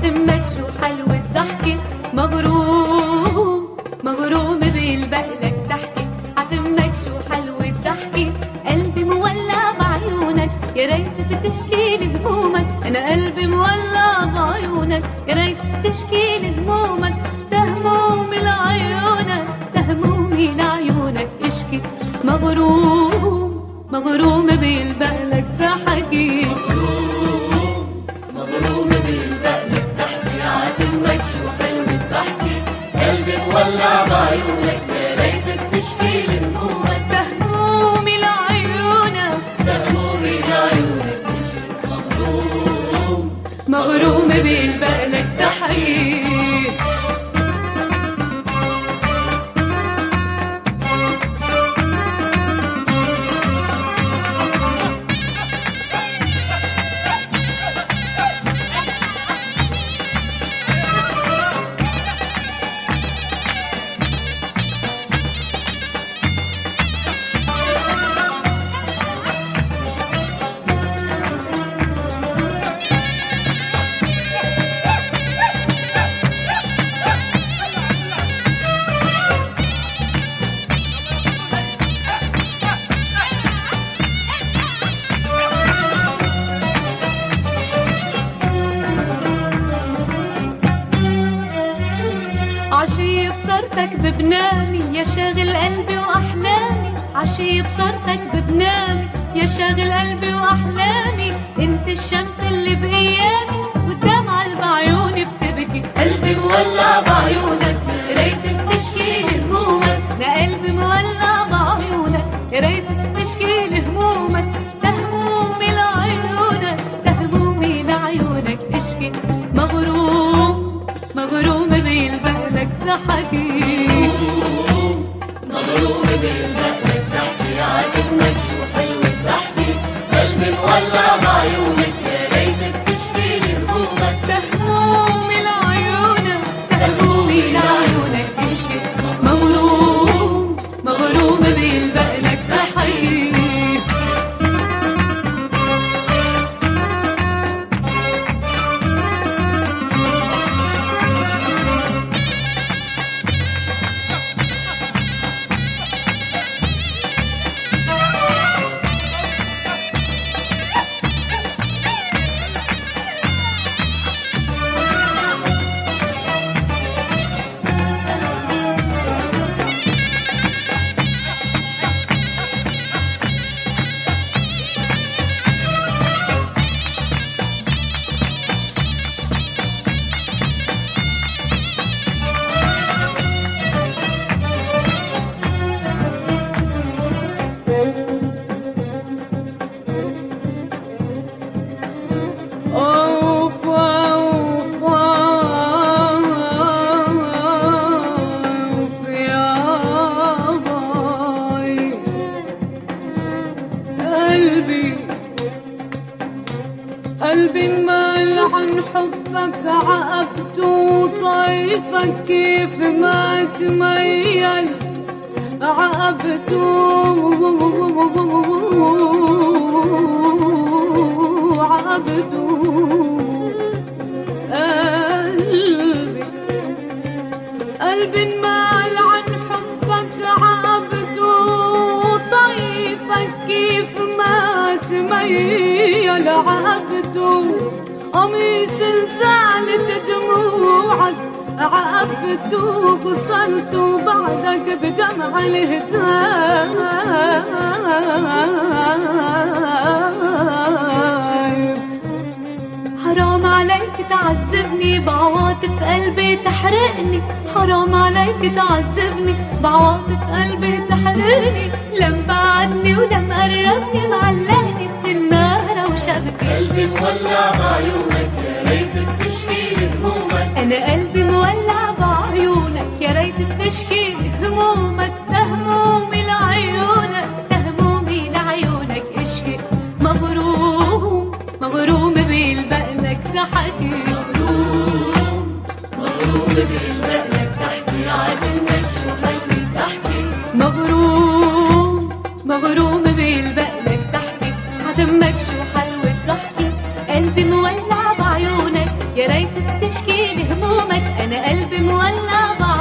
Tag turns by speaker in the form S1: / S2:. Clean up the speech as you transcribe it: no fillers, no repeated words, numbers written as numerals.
S1: عتمك شو حلوة ضحكي، مغروم مغروم بيلبقلك ضحكي، عتمك شو حلوة ضحكي، قلبي مولع بعيونك يا ريت بتشكيلي همومك، أنا قلبي مولع بعيونك يا ريت بتشكيلي همومك، تهمومي لعيونك تهمومي لعيونك اشكي، مغروم مغروم بيلبقلك ضحكي،
S2: مغروم بيلبقلك ضحكي، عتمك شو حلوة ضحكي، قلبي مولع بعيونك يا ريتك تشكيلي همومك،
S1: تهمومي لعيونك
S2: تهمومي لعيونك اشكي، مغروم
S1: مغروم بيلبقلك ضحكي. عشي بصرتك ببنامي يا شاغل قلبي وأحلامي، عشي بصرتك ببنامي يا شاغل قلبي وأحلامي، انت الشمس اللي بأيامي والدمعة اللي بعيوني بتبكي،
S2: قلبي مولع بعيونك يا ريتك تشكيلي همومك،
S1: أنا قلبي مولع بعيونك يا ريتك تشكيلي همومك، تهمومي لعيونك تهمومي لعيونك اشكي، مغروم مغروم بيلبقلك ضحكي،
S2: مغروم بيلبقلك ضحكي، عتمك شو حلوة ضحكي، قلبي مولع بعيونك يا ريتك تشكيلي همومك،
S1: تهمومي لعيونك تهمومي لعيونك اشكي، مغروم مغروم بيلبقلك ضحكي. قلبي مال عن حبك عقبته طيفك كيف ما تميل عقبته عقبته قلبي مال عن حبك عقبته طيفك كيف ما تميل عقبته قميص انسالت دموعك عقبته غسلته بعدك بدمع الهتاف حرام عليك تعذبني بعواطف قلبي تحرقني، حرام عليك تعذبني بعواطف قلبي تحرقني، لم بعدني ولم قربني معلقني بسنارة وشبكي،
S2: قلبي مولع بعيونك يا ريتك تشكيلي همومك،
S1: أنا قلبي مولع بعيونك يا ريت بتشكي همومك، تهمومي لعيونك تهمومي لعيونك اشكي، مغروم مغروم بيلبقلك ضحكي،
S2: مغروم مغروم بيلبقلك ضحكي، عتمك شو حلوة ضحكي،
S1: مغروم مغروم بيلبقلك ضحكي، عتمك شو حلوة ضحكي، قلبي مولع بعيونك يا ريت بتشكيلي همومك، أنا قلبي مولع بعيونك.